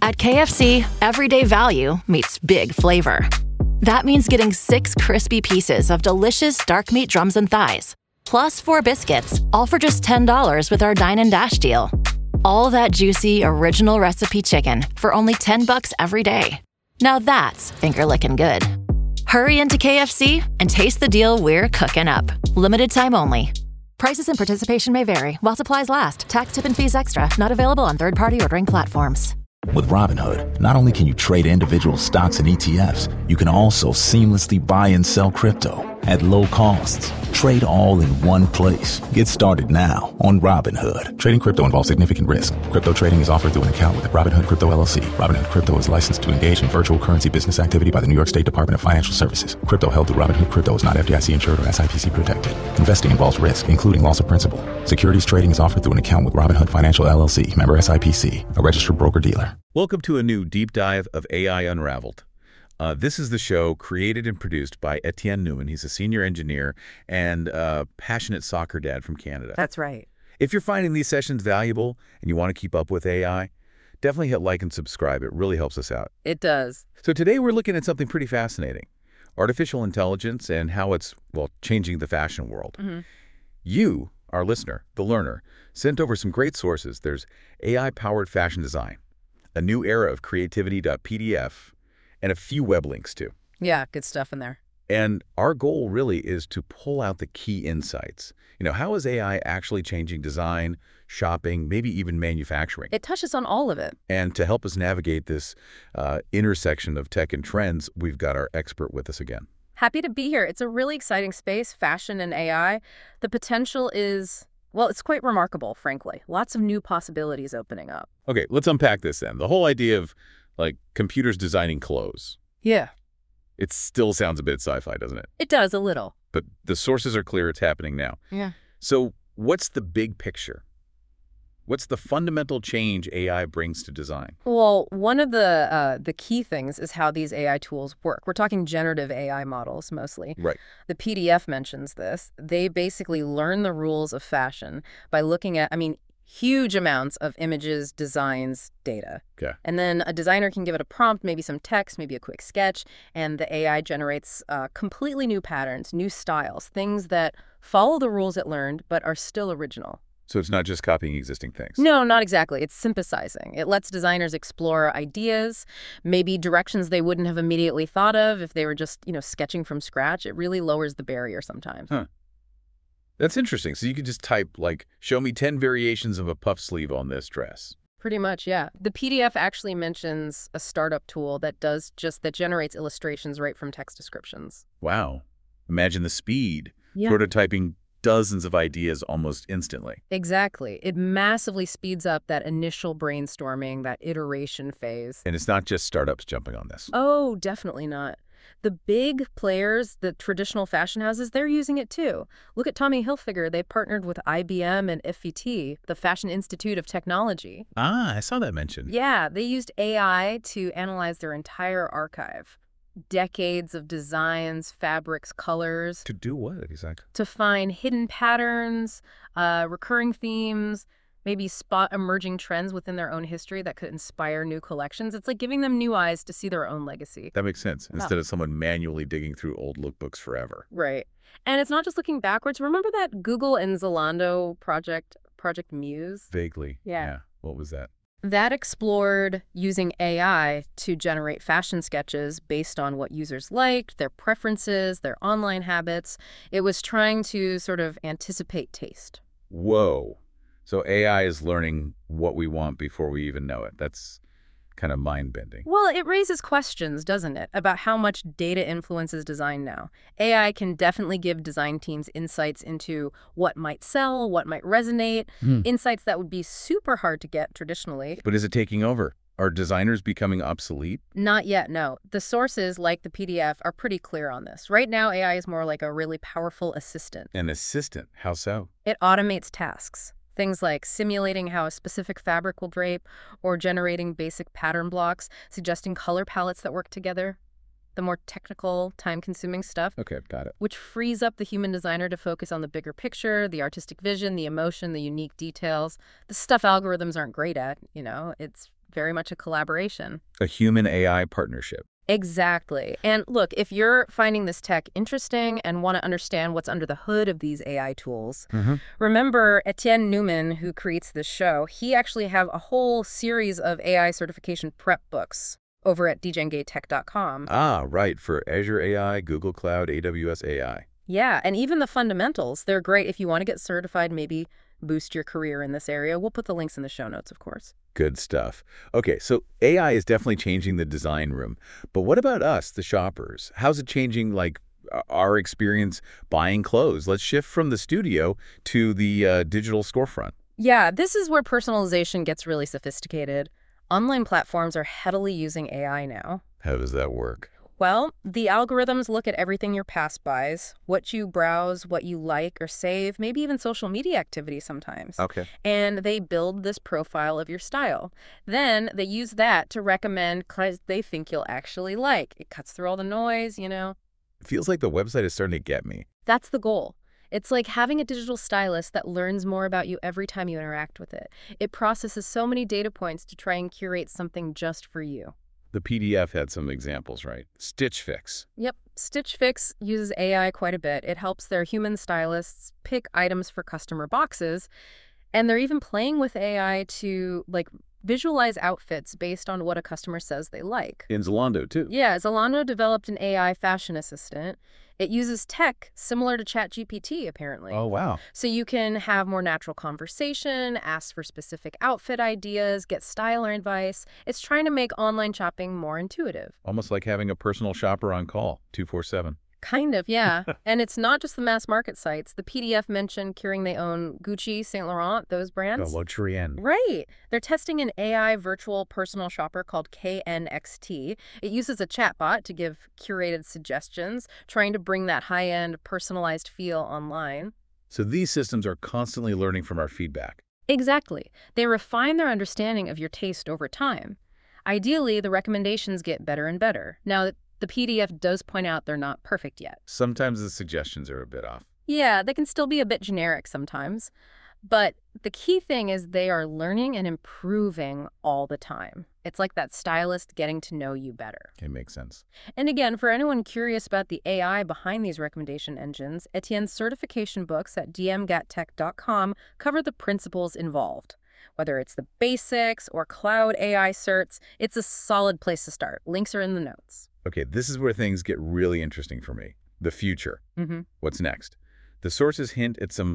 At KFC, everyday value meets big flavor. That means getting 6 crispy pieces of delicious dark meat drums and thighs, plus 4 biscuits, all for just $10 with our Dine and Dash deal. All that juicy, original recipe chicken for only $10 every day. Now that's finger-licking good. Hurry into KFC and taste the deal we're cooking up. Limited time only. Prices and participation may vary while supplies last. Tax, tip, and fees extra. Not available on third-party ordering platforms. With Robinhood, not only can you trade individual stocks and ETFs, you can also seamlessly buy and sell crypto at low costs. Trade all in one place. Get started now on Robinhood. Trading crypto involves significant risk. Crypto trading is offered through an account with Robinhood Crypto LLC. Robinhood Crypto is licensed to engage in virtual currency business activity by the New York State Department of Financial Services. Crypto held through Robinhood Crypto is not FDIC insured or SIPC protected. Investing involves risk, including loss of principal. Securities trading is offered through an account with Robinhood Financial LLC, member SIPC, a registered broker-dealer. Welcome to a new deep dive of AI Unraveled. This is the show created and produced by Etienne Newman. He's a senior engineer and a passionate soccer dad from Canada. That's right. If you're finding these sessions valuable and you want to keep up with AI, definitely hit like and subscribe. It really helps us out. It does. So today we're looking at something pretty fascinating. Artificial intelligence and how it's, well, changing the fashion world. You, our listener, the learner, sent over some great sources. There's AI-powered fashion design, a new era of creativity.pdf, and a few web links too. Yeah, good stuff in there. And our goal really is to pull out the key insights. How is AI actually changing design, shopping, maybe even manufacturing? It touches on all of it. And to help us navigate this intersection of tech and trends, we've got our expert with us again. Happy to be here. It's a really exciting space, fashion and AI. The potential is, well, it's quite remarkable, frankly. Lots of new possibilities opening up. Okay, let's unpack this then. The whole idea of, computers designing clothes. Yeah. It still sounds a bit sci-fi, doesn't it? It does, a little. But the sources are clear it's happening now. Yeah. So what's the big picture? What's the fundamental change AI brings to design? Well, one of the key things is how these AI tools work. We're talking generative AI models mostly. Right. The PDF mentions this. They basically learn the rules of fashion by looking at, huge amounts of images, designs, data. Okay. And then a designer can give it a prompt, maybe some text, maybe a quick sketch, and the AI generates completely new patterns, new styles, things that follow the rules it learned but are still original. So it's not just copying existing things? No, not exactly. It's synthesizing. It lets designers explore ideas, maybe directions they wouldn't have immediately thought of if they were just, sketching from scratch. It really lowers the barrier sometimes. Huh. That's interesting. So you could just type, show me 10 variations of a puff sleeve on this dress. Pretty much, yeah. The PDF actually mentions a startup tool that generates illustrations right from text descriptions. Wow. Imagine the speed. Yeah. Prototyping dozens of ideas almost instantly. Exactly. It massively speeds up that initial brainstorming, that iteration phase. And it's not just startups jumping on this. Oh, definitely not. The big players, the traditional fashion houses, they're using it too. Look at Tommy Hilfiger. They partnered with IBM and FET, the Fashion Institute of Technology. Ah, I saw that mentioned. Yeah, they used AI to analyze their entire archive. Decades of designs, fabrics, colors. To do what exactly? To find hidden patterns, recurring themes, maybe spot emerging trends within their own history that could inspire new collections. It's like giving them new eyes to see their own legacy. That makes sense. Instead of someone manually digging through old lookbooks forever. Right. And it's not just looking backwards. Remember that Google and Zalando Project Muse? Vaguely. Yeah. What was that? That explored using AI to generate fashion sketches based on what users liked, their preferences, their online habits. It was trying to sort of anticipate taste. Whoa. So AI is learning what we want before we even know it. That's kind of mind-bending. Well, it raises questions, doesn't it, about how much data influences design now. AI can definitely give design teams insights into what might sell, what might resonate, insights that would be super hard to get traditionally. But is it taking over? Are designers becoming obsolete? Not yet, no. The sources, like the PDF, are pretty clear on this. Right now, AI is more like a really powerful assistant. An assistant? How so? It automates tasks. Things like simulating how a specific fabric will drape or generating basic pattern blocks, suggesting color palettes that work together. The more technical, time-consuming stuff. Okay, got it. Which frees up the human designer to focus on the bigger picture, the artistic vision, the emotion, the unique details. The stuff algorithms aren't great at, it's very much a collaboration. A human-AI partnership. Exactly. And look, if you're finding this tech interesting and want to understand what's under the hood of these AI tools, remember Etienne Newman, who creates this show, he actually have a whole series of AI certification prep books over at djangaitech.com. Ah, right, for Azure AI, Google Cloud, AWS AI. Yeah, and even the fundamentals, they're great if you want to get certified, maybe boost your career in this area. We'll put the links in the show notes, of course. Good stuff. Okay, so AI is definitely changing the design room. But what about us, the shoppers? How's it changing, like, our experience buying clothes? Let's shift from the studio to the digital storefront. Yeah, this is where personalization gets really sophisticated. Online platforms are heavily using AI now. How does that work? Well, the algorithms look at everything your past buys, what you browse, what you like or save, maybe even social media activity sometimes. Okay. And they build this profile of your style. Then they use that to recommend clothes they think you'll actually like. It cuts through all the noise, you know. It feels like the website is starting to get me. That's the goal. It's like having a digital stylist that learns more about you every time you interact with it. It processes so many data points to try and curate something just for you. The PDF had some examples, right? Stitch Fix. Yep. Stitch Fix uses AI quite a bit. It helps their human stylists pick items for customer boxes, and they're even playing with AI to, like, visualize outfits based on what a customer says they like. In Zalando, too. Yeah, Zalando developed an AI fashion assistant. It uses tech similar to ChatGPT, apparently. Oh, wow. So you can have more natural conversation, ask for specific outfit ideas, get style or advice. It's trying to make online shopping more intuitive. Almost like having a personal shopper on call, 24/7. Kind of, yeah. And it's not just the mass market sites. The PDF mentioned curing they own Gucci, Saint Laurent, those brands. The luxury end. Right. They're testing an AI virtual personal shopper called KNXT. It uses a chatbot to give curated suggestions, trying to bring that high-end, personalized feel online. So these systems are constantly learning from our feedback. Exactly. They refine their understanding of your taste over time. Ideally, the recommendations get better and better. Now, the PDF does point out they're not perfect yet. Sometimes the suggestions are a bit off. Yeah, they can still be a bit generic sometimes. But the key thing is they are learning and improving all the time. It's like that stylist getting to know you better. It makes sense. And again, for anyone curious about the AI behind these recommendation engines, Etienne's certification books at dmgattech.com cover the principles involved. Whether it's the basics or cloud AI certs, it's a solid place to start. Links are in the notes. Okay, this is where things get really interesting for me. The future. What's next? The sources hint at some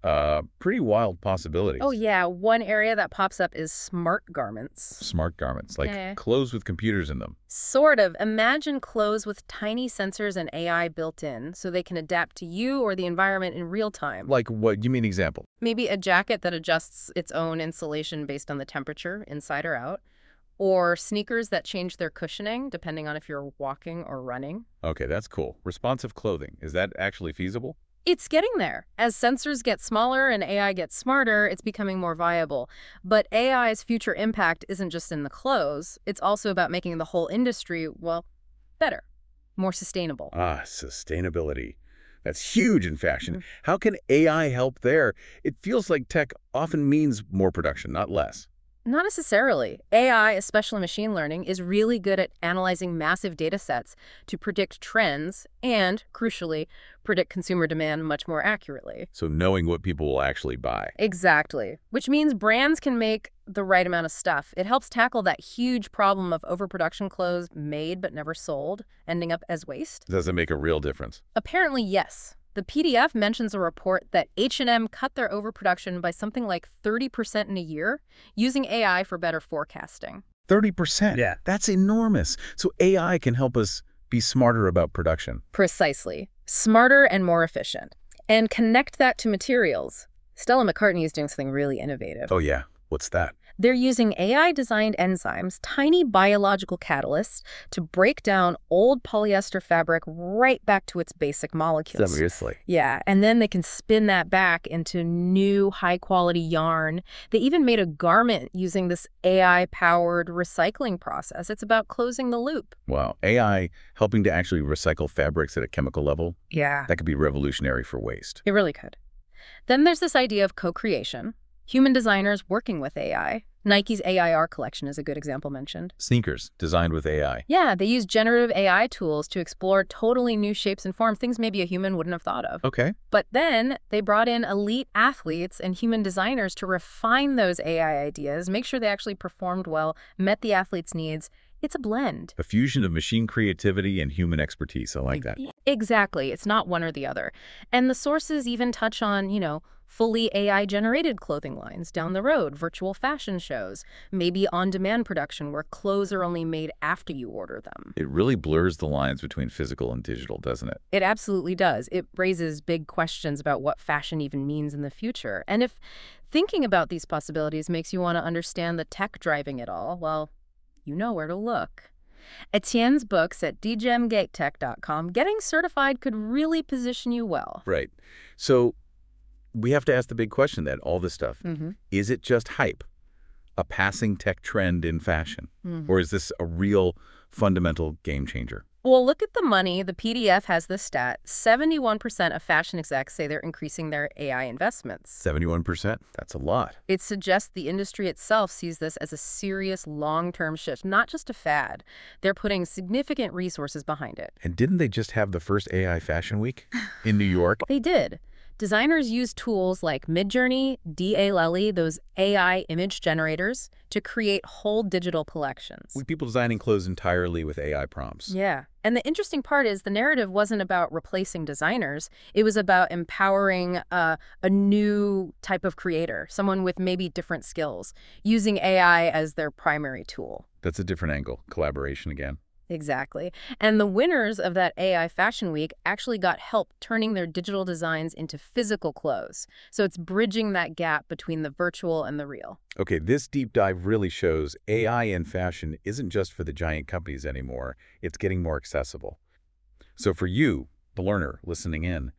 pretty wild possibilities. Oh, yeah. One area that pops up is smart garments. Smart garments, like clothes with computers in them. Sort of. Imagine clothes with tiny sensors and AI built in so they can adapt to you or the environment in real time. Like what? You mean example? Maybe a jacket that adjusts its own insulation based on the temperature, inside or out. Or sneakers that change their cushioning depending on if you're walking or running. Okay, that's cool. Responsive clothing. Is that actually feasible? It's getting there. As sensors get smaller and AI gets smarter, it's becoming more viable. But AI's future impact isn't just in the clothes. It's also about making the whole industry, well, better, more sustainable. Ah, sustainability. That's huge in fashion. How can AI help there? It feels like tech often means more production, not less. Not necessarily. AI, especially machine learning, is really good at analyzing massive data sets to predict trends and, crucially, predict consumer demand much more accurately. So knowing what people will actually buy. Exactly. Which means brands can make the right amount of stuff. It helps tackle that huge problem of overproduction clothes made but never sold, ending up as waste. Does it make a real difference? Apparently, yes. The PDF mentions a report that H&M cut their overproduction by something like 30% in a year, using AI for better forecasting. 30%? Yeah. That's enormous. So AI can help us be smarter about production. Precisely. Smarter and more efficient. And connect that to materials. Stella McCartney is doing something really innovative. Oh, yeah. What's that? They're using AI-designed enzymes, tiny biological catalysts, to break down old polyester fabric right back to its basic molecules. Seriously? Yeah, and then they can spin that back into new high-quality yarn. They even made a garment using this AI-powered recycling process. It's about closing the loop. Wow. AI helping to actually recycle fabrics at a chemical level? Yeah. That could be revolutionary for waste. It really could. Then there's this idea of co-creation. Human designers working with AI. Nike's AIR collection is a good example mentioned. Sneakers designed with AI. Yeah, they use generative AI tools to explore totally new shapes and forms, things maybe a human wouldn't have thought of. Okay. But then they brought in elite athletes and human designers to refine those AI ideas, make sure they actually performed well, met the athletes' needs. It's a blend. A fusion of machine creativity and human expertise. I like that. Exactly. It's not one or the other. And the sources even touch on, fully AI-generated clothing lines down the road, virtual fashion shows, maybe on-demand production where clothes are only made after you order them. It really blurs the lines between physical and digital, doesn't it? It absolutely does. It raises big questions about what fashion even means in the future. And if thinking about these possibilities makes you want to understand the tech driving it all, well, you know where to look. Etienne's books at dgemgatech.com, Getting Certified could really position you well. Right. So we have to ask the big question then, all this stuff. Is it just hype, a passing tech trend in fashion? Or is this a real fundamental game changer? Well, look at the money. The PDF has this stat. 71% of fashion execs say they're increasing their AI investments. 71%? That's a lot. It suggests the industry itself sees this as a serious long-term shift, not just a fad. They're putting significant resources behind it. And didn't they just have the first AI Fashion Week in New York? They did. Designers use tools like Midjourney, DALL-E, those AI image generators, to create whole digital collections. With people designing clothes entirely with AI prompts. Yeah. And the interesting part is the narrative wasn't about replacing designers. It was about empowering a new type of creator, someone with maybe different skills, using AI as their primary tool. That's a different angle. Collaboration again. Exactly. And the winners of that AI Fashion Week actually got help turning their digital designs into physical clothes. So it's bridging that gap between the virtual and the real. Okay, this deep dive really shows AI in fashion isn't just for the giant companies anymore. It's getting more accessible. So for you, the learner listening in,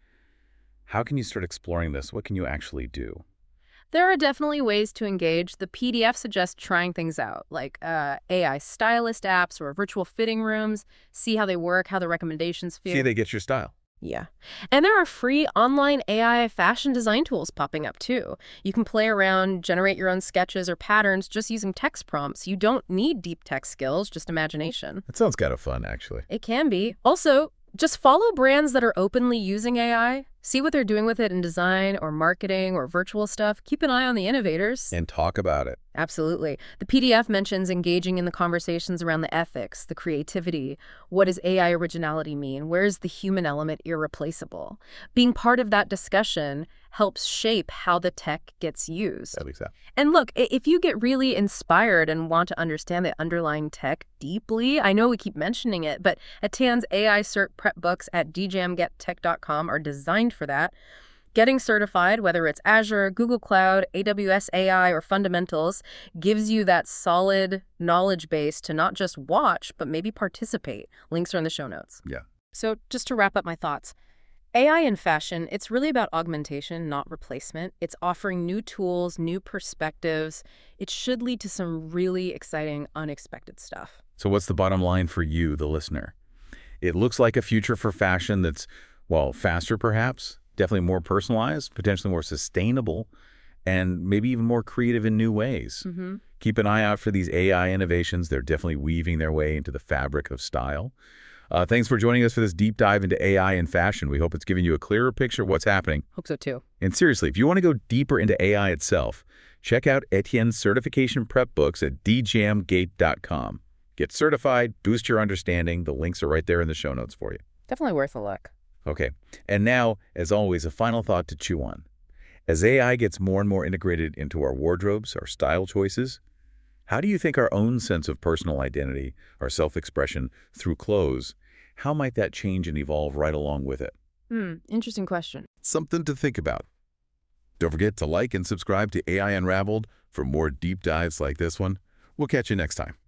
how can you start exploring this? What can you actually do? There are definitely ways to engage. The PDF suggests trying things out, like AI stylist apps or virtual fitting rooms, see how they work, how the recommendations feel. See how they get your style. Yeah. And there are free online AI fashion design tools popping up, too. You can play around, generate your own sketches or patterns just using text prompts. You don't need deep tech skills, just imagination. That sounds kind of fun, actually. It can be. Also, just follow brands that are openly using AI. See what they're doing with it in design or marketing or virtual stuff. Keep an eye on the innovators. And talk about it. Absolutely. The PDF mentions engaging in the conversations around the ethics, the creativity. What does AI originality mean? Where is the human element irreplaceable? Being part of that discussion helps shape how the tech gets used. At least that. And look, if you get really inspired and want to understand the underlying tech deeply, I know we keep mentioning it, but Etienne's AI Cert prep books at dgemgatech.com are designed for that. Getting certified, whether it's Azure, Google Cloud, AWS AI, or Fundamentals, gives you that solid knowledge base to not just watch, but maybe participate. Links are in the show notes. Yeah. So just to wrap up my thoughts, AI in fashion, it's really about augmentation, not replacement. It's offering new tools, new perspectives. It should lead to some really exciting, unexpected stuff. So what's the bottom line for you, the listener? It looks like a future for fashion that's, well, faster perhaps, definitely more personalized, potentially more sustainable, and maybe even more creative in new ways. Keep an eye out for these AI innovations. They're definitely weaving their way into the fabric of style. Thanks for joining us for this deep dive into AI and fashion. We hope it's given you a clearer picture of what's happening. Hope so, too. And seriously, if you want to go deeper into AI itself, check out Etienne's certification prep books at dgemgate.com. Get certified, boost your understanding. The links are right there in the show notes for you. Definitely worth a look. Okay, and now, as always, a final thought to chew on. As AI gets more and more integrated into our wardrobes, our style choices, how do you think our own sense of personal identity, our self-expression through clothes, how might that change and evolve right along with it? Interesting question. Something to think about. Don't forget to like and subscribe to AI Unraveled for more deep dives like this one. We'll catch you next time.